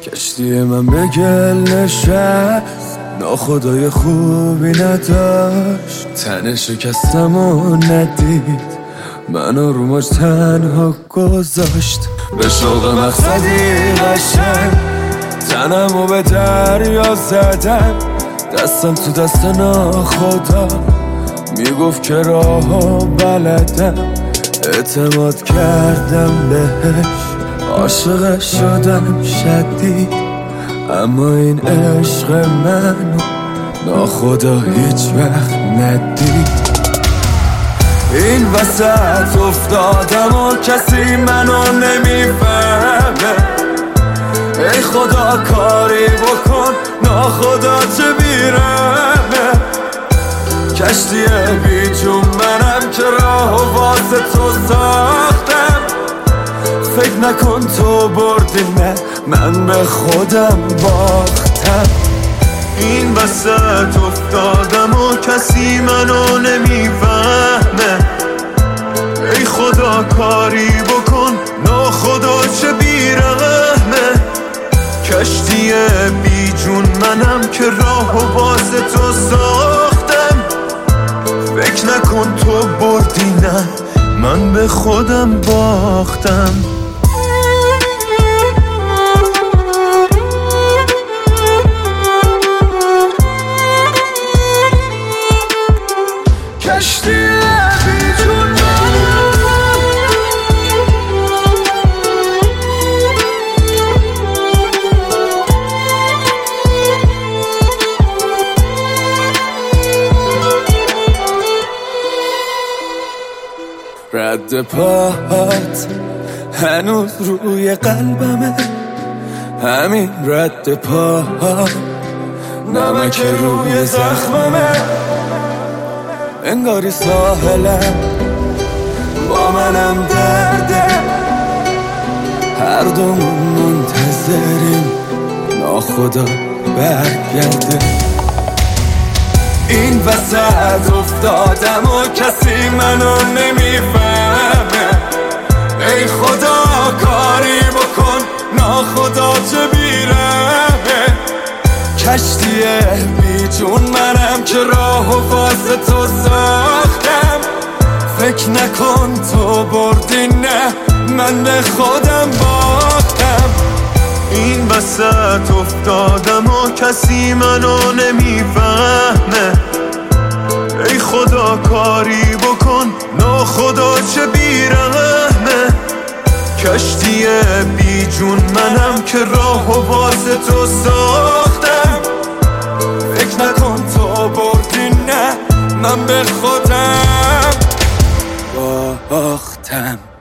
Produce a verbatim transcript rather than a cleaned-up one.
کشتی من به گل نشست، ناخدای خوبی نداشت، تن شکستم و ندید، منو رو موج تنها گذاشت. به شوق مقصدی قشنگ تنمو به دریا زدم، دستم تو دست ناخدا میگفت که راهو بلدم. اعتماد کردم بهش، عاشقش شدم شدید، اما این عشق منو ناخدا هیچ وقت ندید. این وسط افتادم و کسی منو نمیفهمه، ای خدا کاری بکن ناخدا چه بیرمه. کشتی بی جون منم که راه واسه تو ساختم، فکر نکن تو بردی نه من به خودم باختم. این وسط افتادم و کسی منو نمیفهمه، ای خدا کاری بکن ناخدا چه بیرحمه. کشتی بی جون منم که راه واسه تو ساختم، فکر نکن تو بردی نه من به خودم باختم. کشتی بی جون رد پاهات هنوز روی قلبمه، همین رد پاها نمک روی زخممه. انگاری ساحلم با منم درده، هر دومون منتظریم ناخدا برگرده. این وسط افتادم و کسی منو نمیفهمه، ای خدا کاری بکن ناخدا چه بیرمه. کشتی بی جون منم که راه واسه تو ساختم، فکر نکن تو بردی نه من به خودم باختم. این وسط افتادم و کسی منو نمیفهمه، ای خدا کاری بکن ناخدا چه بیرحمه. کشتی بی جون منم که راه واسه تو ساختم، فکر نکن تو بردی نه من به خودم باختم.